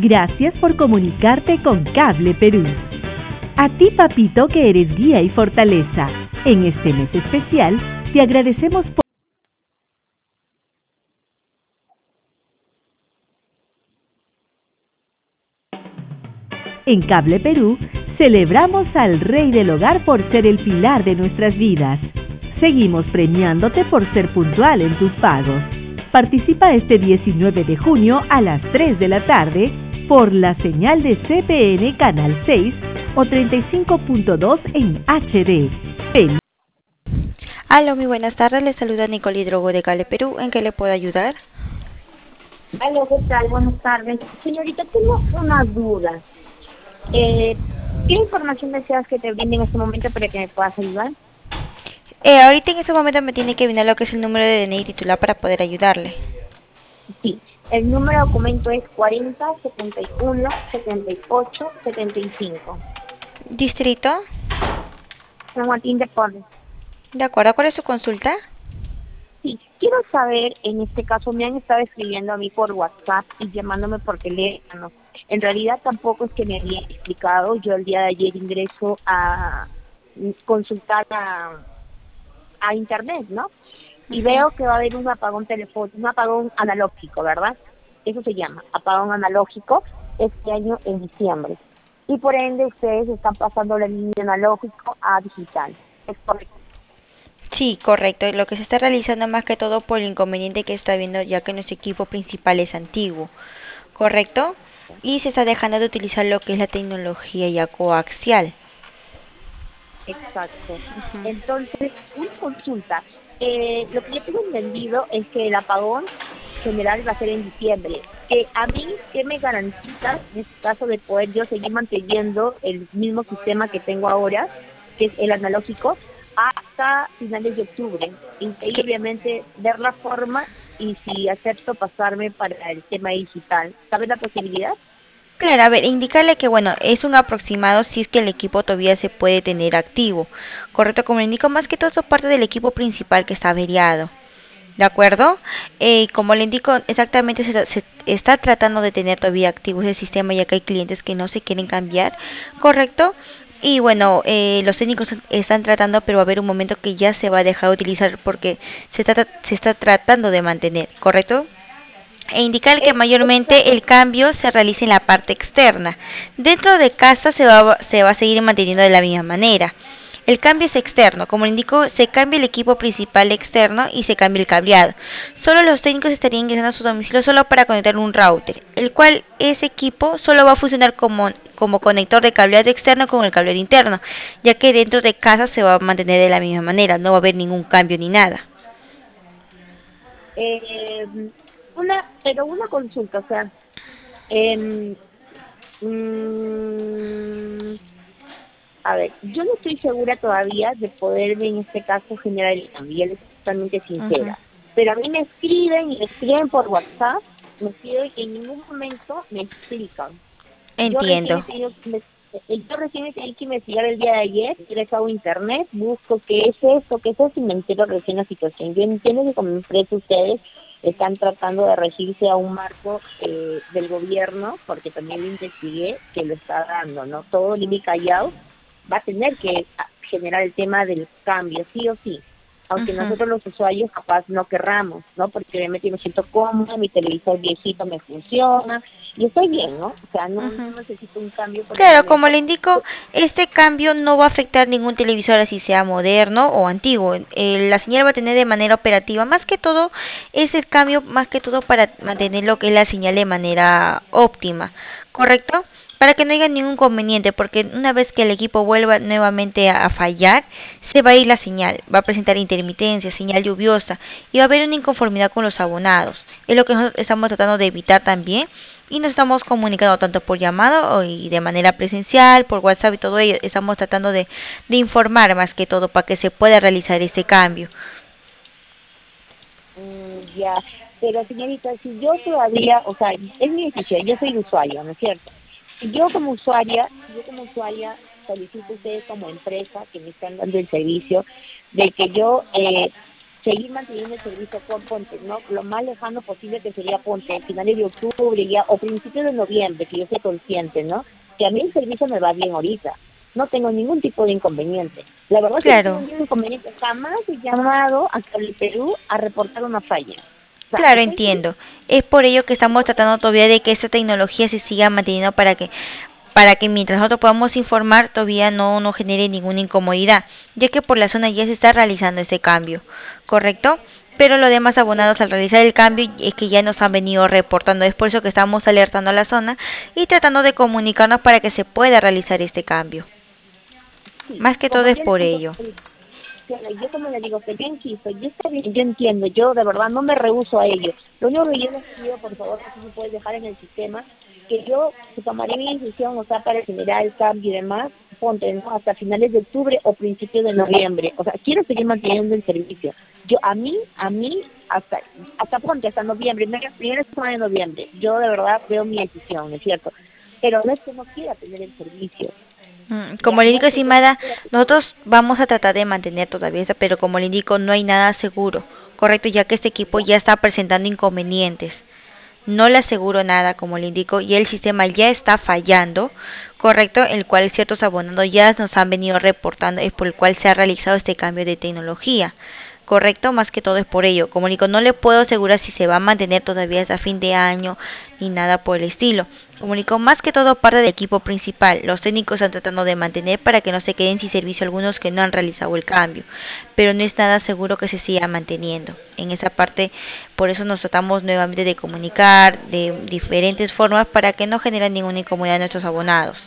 Gracias por comunicarte con Cable Perú. A ti, papito, que eres guía y fortaleza. En este mes especial, te agradecemos por... En Cable Perú, celebramos al Rey del Hogar por ser el pilar de nuestras vidas. Seguimos premiándote por ser puntual en tus pagos. Participa este 19 de junio a las 3 de la tarde por la señal de CPN Canal 6 o 35.2 en HD. Aló, muy buenas tardes. Les saluda Nicole Hidrogo de Cable Perú. ¿En qué le puedo ayudar? Aló, ¿qué tal? Buenas tardes. Señorita, tengo una duda. ¿Qué información deseas que te brinde en este momento para que me puedas ayudar? Ahorita en este momento me tiene que brindar lo que es el número de DNI titular para poder ayudarle. Sí, el número de documento es 40 71 78 75. ¿Distrito? San Martín de Porres. De acuerdo, ¿cuál es su consulta? Sí, quiero saber, en este caso me han estado escribiendo a mí por WhatsApp y llamándome por teléfono. En realidad tampoco es que me habían explicado. Yo el día de ayer ingreso a consultar a internet, ¿no? Y veo que va a haber un apagón telefónico, un apagón analógico, ¿verdad? Eso se llama, apagón analógico, este año en diciembre. Y por ende ustedes están pasando la línea analógico a digital. ¿Es correcto? Sí, correcto. Lo que se está realizando más que todo por el inconveniente que está viendo ya que nuestro equipo principal es antiguo, ¿correcto? Y se está dejando de utilizar lo que es la tecnología ya coaxial. Exacto. Ujú. Entonces, una consulta. Lo que yo tengo entendido es que el apagón general va a ser en diciembre. A mí, ¿qué me garantiza en este caso de poder yo seguir manteniendo el mismo sistema que tengo ahora, que es el analógico, hasta finales de octubre? Y ahí Que- obviamente ver la forma y si acepto pasarme para el tema digital. ¿Sabes la posibilidad? Claro, a ver, indicarle que bueno, es un aproximado si es que el equipo todavía se puede tener activo. Correcto, como le indico, más que todo eso parte del equipo principal que está averiado. ¿De acuerdo? Como le indico, exactamente se está tratando de tener todavía activo ese sistema ya que hay clientes que no se quieren cambiar, ¿correcto? Y bueno, los técnicos están tratando, pero va a haber un momento que ya se va a dejar de utilizar porque se está tratando de mantener, ¿correcto? E indicar que mayormente el Exacto. cambio se realiza en la parte externa. Dentro de casa se va a seguir manteniendo de la misma manera. El cambio es externo, como le indico, se cambia el equipo principal externo y se cambia el cableado. Solo los técnicos estarían ingresando a su domicilio solo para conectar un router, el cual ese equipo solo va a funcionar como conector de cableado externo con el cableado interno, ya que dentro de casa se va a mantener de la misma manera, no va a haber ningún cambio ni nada. Eh, pero una consulta, o sea, em, mm, a ver, yo no estoy segura todavía de poder en este caso generar el cambio, ya les soy totalmente Ujú. sincera. Pero a mí me escriben y me escriben por WhatsApp, me escriben y en ningún momento me explican. Yo recién Entiendo. he tenido, yo recién he tenido que investigar el día de ayer, ingreso a internet, busco qué es eso y me entero recién la situación. Yo entiendo que como empresa ustedes están tratando de regirse a un marco del gobierno, porque también lo investigué, que lo está dando, ¿no? Todo Limi Callao va a tener que generar el tema del cambio, sí o sí, aunque Ujú. nosotros los usuarios capaz no querramos, ¿no? Porque obviamente yo me siento cómoda, mi televisor viejito me funciona y estoy bien, ¿no? O sea, Ujú. no necesito un cambio por el Claro, como momento. le indico, este cambio no va a afectar ningún televisor así sea moderno o antiguo. La señal va a tener de manera operativa. Más que todo, es el cambio más que todo para mantener lo que es la señal de manera óptima, ¿correcto? Para que no haya ningún inconveniente, porque una vez que el equipo vuelva nuevamente a fallar, se va a ir la señal, va a presentar intermitencia, señal lluviosa y va a haber una inconformidad con los abonados. Es lo que nosotros estamos tratando de evitar también y nos estamos comunicando tanto por llamado y de manera presencial, por WhatsApp y todo ello. Estamos tratando de informar más que todo para que se pueda realizar ese cambio. Ya, pero señorita, si yo todavía, o sea, es mi decisión, yo soy usuario, ¿no es cierto? Si yo como usuaria solicito a ustedes como empresa que me están dando el servicio de que yo seguir manteniendo el servicio con Ponte, ¿no? Lo más lejano posible que sería Ponte, finales de octubre ya, o principios de noviembre, que yo soy consciente, ¿no? Que a mí el servicio me va bien ahorita. No tengo ningún tipo de inconveniente. La verdad es que no tengo Claro. ningún inconveniente. Jamás he llamado a Cable Perú a reportar una falla. O sea, Claro, estoy entiendo. Es por ello que estamos tratando todavía de que esta tecnología se siga manteniendo para que mientras nosotros podamos informar todavía no genere ninguna incomodidad, ya que por la zona ya se está realizando ese cambio, ¿correcto? Pero los demás abonados al realizar el cambio es que ya nos han venido reportando, es por eso que estamos alertando a la zona y tratando de comunicarnos para que se pueda realizar este cambio. sí, Más que todo como es yo le por digo, ello. claro, yo como le digo, que yo insisto, yo está bien, yo entiendo, yo de verdad no me rehúso a ello. Lo único que yo les pido, por favor, que si puedes dejar en el sistema, que yo tomaré mi decisión, o sea, para generar el cambio y demás, ponte, ¿no? Hasta finales de octubre o principios de noviembre. O sea, quiero seguir manteniendo el servicio. Yo, hasta ponte, hasta noviembre, primera semana de noviembre. Yo de verdad veo mi decisión, ¿no es cierto? Pero no es que no quiera tener el servicio. Como Ya, le no indico, es que yo no estimada, quiera. nosotros vamos a tratar de mantener todavía esa, pero como le indico, no hay nada seguro, correcto, ya que este equipo ya está presentando inconvenientes. No le aseguro nada, como le indico, y el sistema ya está fallando, correcto, el cual ciertos abonados ya nos han venido reportando, es por el cual se ha realizado este cambio de tecnología. Correcto, más que todo es por ello. Como digo, no le puedo asegurar si se va a mantener todavía hasta fin de año ni nada por el estilo. Como digo, más que todo parte del equipo principal. Los técnicos están tratando de mantener para que no se queden sin servicio algunos que no han realizado el cambio, pero no es nada seguro que se siga manteniendo. En esa parte, por eso nos tratamos nuevamente de comunicar de diferentes formas para que no generen ninguna incomodidad a nuestros abonados.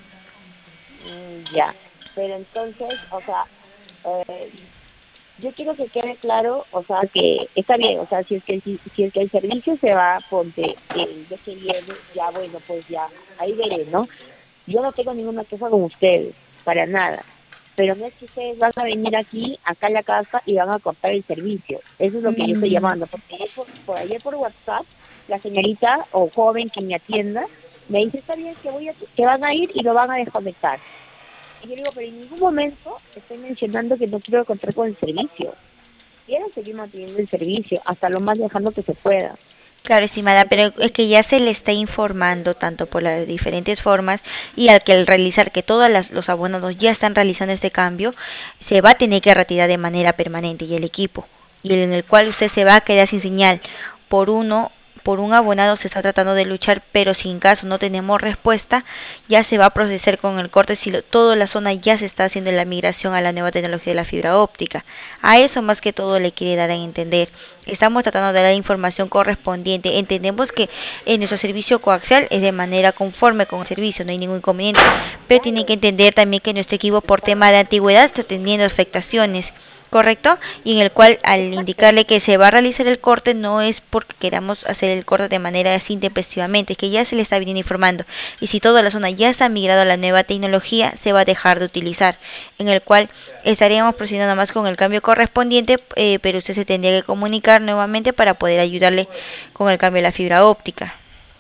Ya, pero entonces, o sea, eh, yo quiero que quede claro, o sea, que está bien, o sea, si es que el servicio se va, ponte, el día que viene, ya bueno, pues ya, ahí veré, ¿no? Yo no tengo ninguna queja con ustedes, para nada, pero no es que ustedes van a venir aquí, acá a la casa, y van a cortar el servicio. Eso es lo que yo estoy Mm, llamando, porque ayer por WhatsApp, la señorita o joven que me atienda, me dice, está bien, que van a ir y lo van a desconectar. Y yo digo, pero en ningún momento estoy mencionando que no quiero contar con el servicio. Quiero seguir manteniendo el servicio hasta lo más lejano que se pueda. Claro, estimada, pero es Entonces, que ya se le está informando tanto por las diferentes formas y al realizar que todos los abonados ya están realizando este cambio, se va a tener que retirar de manera permanente y el equipo, y en el cual usted se va a quedar sin señal por uno, por un abonado se está tratando de luchar, pero si en caso no tenemos respuesta, ya se va a procesar con el corte si toda la zona ya se está haciendo la migración a la nueva tecnología de la fibra óptica. A eso más que todo le quiere dar a entender. Estamos tratando de dar la información correspondiente. Entendemos que en nuestro servicio coaxial es de manera conforme con el servicio, no hay ningún inconveniente, pero tienen que claro, entender también que nuestro equipo por exacto, tema de antigüedad está teniendo afectaciones, ¿correcto? Y en el cual al exacto. indicarle que se va a realizar el corte no es porque queramos hacer el corte de manera así intempestivamente, es que ya se le está viniendo informando y si toda la zona ya está migrado a la nueva tecnología se va a dejar de utilizar, en el cual estaríamos procediendo más con el cambio correspondiente, pero usted se tendría que comunicar nuevamente para poder ayudarle con el cambio de la fibra óptica.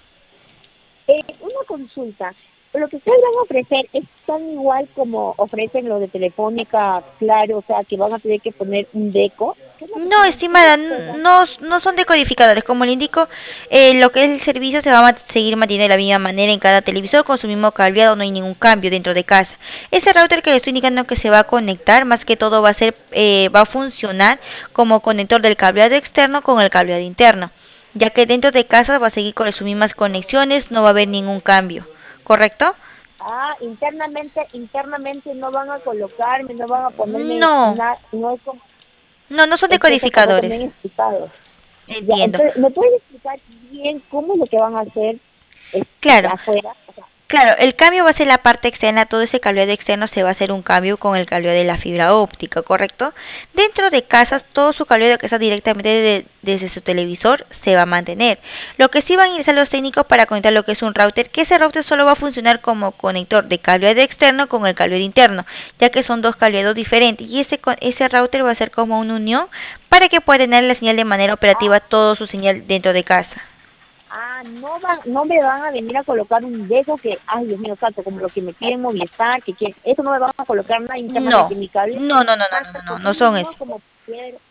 Una consulta. Lo que ustedes van a ofrecer es tan igual como ofrecen lo de Telefónica, claro, o sea, que van a tener que poner un deco. ¿Qué es lo que No, tienen? ¿Qué es lo estimada, que ustedes van? no son decodificadores. Como le indico, lo que es el servicio se va a seguir manteniendo de la misma manera en cada televisor con su mismo cableado, no hay ningún cambio dentro de casa. Ese router que le estoy indicando que se va a conectar, más que todo va a funcionar como conector del cableado externo con el cableado interno, ya que dentro de casa va a seguir con sus mismas conexiones, no va a haber ningún cambio, ¿correcto? Internamente no van a colocarme, no van a ponerme No, nada, no es como, no son es que eso tampoco decodificadores, me han explicado. Ya, entiendo. entonces, ¿me puedes explicar bien cómo es lo que van a hacer Claro, afuera? O sea, claro, el cambio va a ser la parte externa, todo ese cableado externo se va a hacer un cambio con el cableado de la fibra óptica, ¿correcto? Dentro de casas, todo su cableado que está directamente desde su televisor se va a mantener. Lo que sí van a ingresar los técnicos para conectar lo que es un router, que ese router solo va a funcionar como conector de cableado externo con el cableado interno, ya que son dos cableados diferentes y ese router va a ser como una unión para que pueda tener la señal de manera operativa todo su señal dentro de casa. no me van a venir a colocar un dedo que, ay Dios mío, santo, como lo que me piden Movistar, eso no me van a colocar nada internamente No, en mi cable, no, no, no, no, no, basta no, no, con no un son unión eso. como quiero.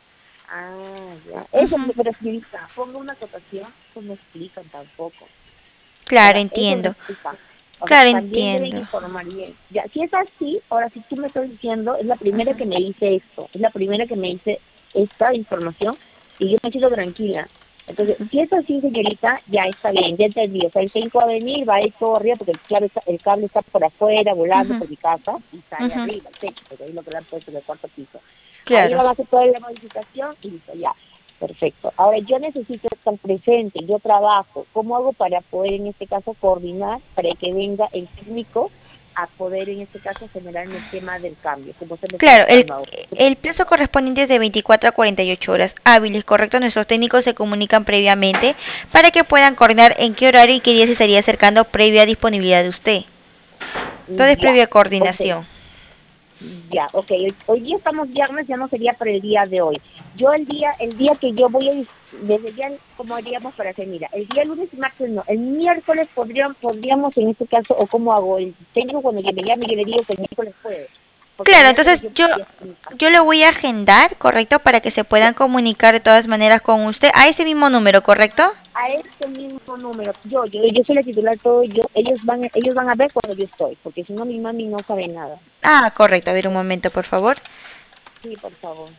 Ah, ya. Eso, Ujú. pero señorita, pongo una acotación, eso no explican tampoco. O Claro, sea, eso no entiendo. explica. O sea, Claro, también deben entiendo. informar bien. Ya, si es así, ahora si tú me estás diciendo, es la primera que me dice esto, es la primera que me dice esta información y yo me siento tranquila. Entonces, si es así, señorita, ya está bien, ya entendí. O sea, el técnico va a venir, va a ir todo arriba porque el cable está por afuera, volando Ujú, por mi casa, y está ahí ujú. arriba, el techo, porque ahí lo que le han puesto en el cuarto piso. Ahí Claro. van a hacer toda la modificación y listo, ya. Perfecto. Ahora yo necesito estar presente, yo trabajo. ¿Cómo hago para poder en este caso coordinar para que venga el técnico a poder en este caso generar el esquema del cambio, como usted me está Claro, indicando ahora? el plazo correspondiente es de 24 a 48 horas hábiles, ¿correcto? Nuestros técnicos se comunican previamente para que puedan coordinar en qué horario y qué día se estaría acercando previa disponibilidad de usted. Todo es Ya, previa ok, coordinación. ya, ok. Hoy día estamos viernes, ya no sería para el día de hoy. Yo el día que yo voy a, desde ya, ¿cómo haríamos para hacer? Mira, el día lunes y martes no, el miércoles podríamos en este caso, o cómo hago, el técnico cuando me llame yo le digo que el miércoles puede, porque el Claro, entonces miércoles yo yo, podría estar en mi casa. yo le voy a agendar, ¿correcto? Para que se Ya, puedan comunicar de todas maneras con usted a ese mismo número, ¿correcto? a este mismo número, yo soy la titular todo, ellos van a ver cuando yo estoy, porque si no mi mami no sabe nada. Ah, correcto. A ver un momento, por favor. Sí, por favor.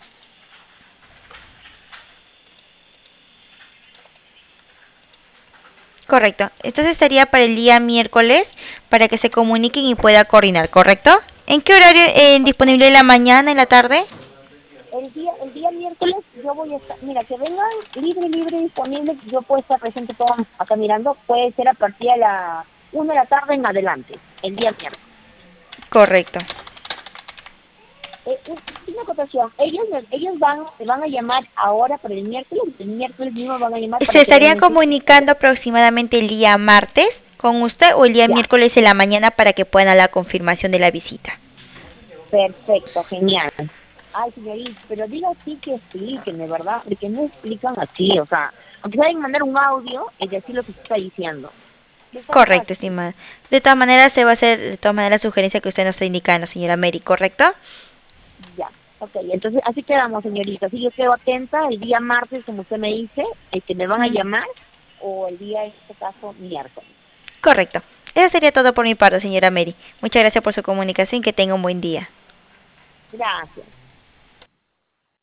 Correcto. Entonces sería para el día miércoles para que se comuniquen y pueda coordinar, ¿correcto? ¿En qué horario disponible en la mañana, en la tarde? El día miércoles yo voy a estar, mira, que vengan libre, disponible, yo puedo estar presente todo acá mirando, puede ser a partir de la 1 de la tarde en adelante, el día miércoles. Correcto. Una acotación, ellos van a llamar ahora para el miércoles mismo van a llamar Se para que estarían vengan en sí. comunicando aproximadamente el día martes con usted o el día Ya, miércoles en la mañana para que puedan la confirmación de la visita. perfecto, genial. Ay, señorita, pero diga así que expliquen, de verdad, de que no explican así, o sea, aunque saben mandar un audio y decir lo que se está diciendo. Es tan Correcto, fácil. estimada. De todas maneras, se va a hacer de todas maneras la sugerencia que usted nos está indicando, señora Mary, ¿correcto? Ya, ok, entonces así quedamos, señorita. Así yo quedo atenta el día martes, como usted me dice, que me van a Mm, llamar, o el día, en este caso, miércoles. correcto. Eso sería todo por mi parte, señora Mary. Muchas gracias por su comunicación y que tenga un buen día. Gracias.